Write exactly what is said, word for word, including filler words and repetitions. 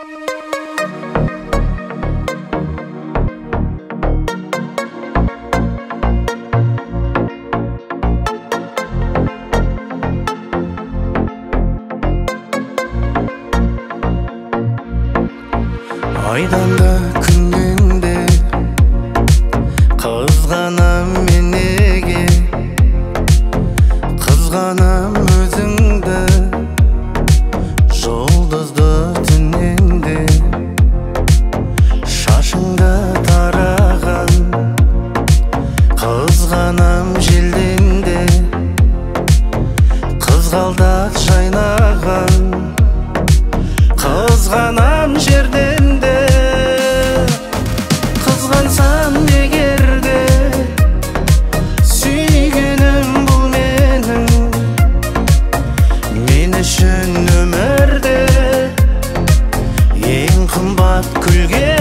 Aydan da күннен де қызғанам мен неге, қызғанам өзіңді жұлдызды түннен де. Шашыңда тараған қызғанам желден де, қызғалдақ жайнаған қызғанам жерден де. Қызғансам егерде сүйгенім бұл менің, мен үшін өмірде ең қымбат күлген